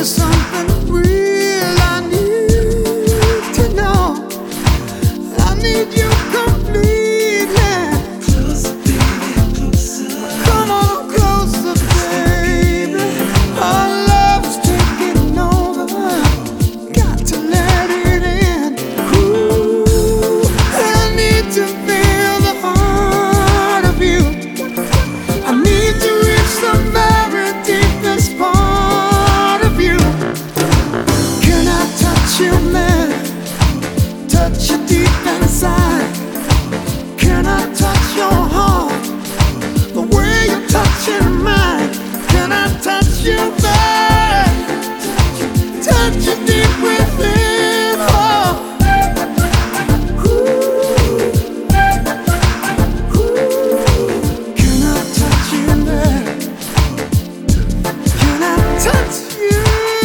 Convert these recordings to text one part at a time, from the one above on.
something real. I need to know. I need you completely. Closer, baby, closer. Come on closer, baby. Our love's taking over. Got to let it in. Ooh, I need to feel the heart of you. I need to reach the very deepest part of you. Can I touch you, man? Touch you deep inside. Can I touch your heart the way you're touching mine? Can I touch you, man? Touch you deep within. Oh. Can I touch you, man? Can I touch you?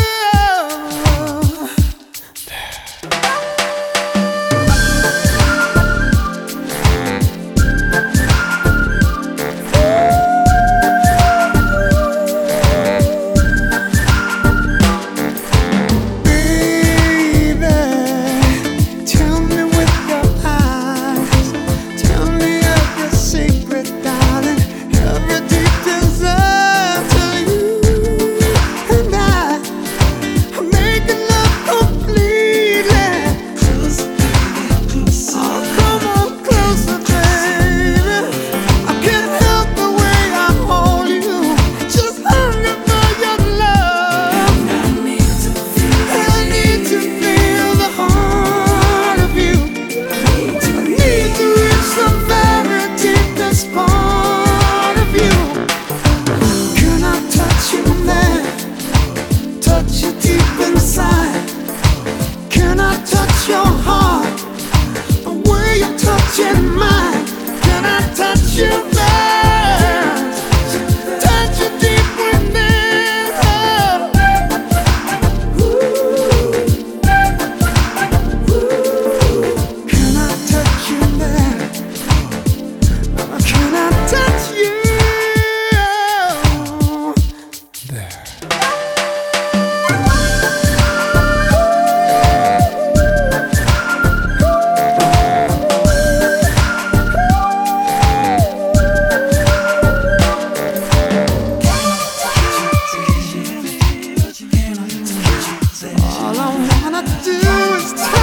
Can I touch your heart the way you're touching mine? Can I touch you there? Touch you deep within. Oh. Can I touch you there? Can I touch you there? All I wanna do is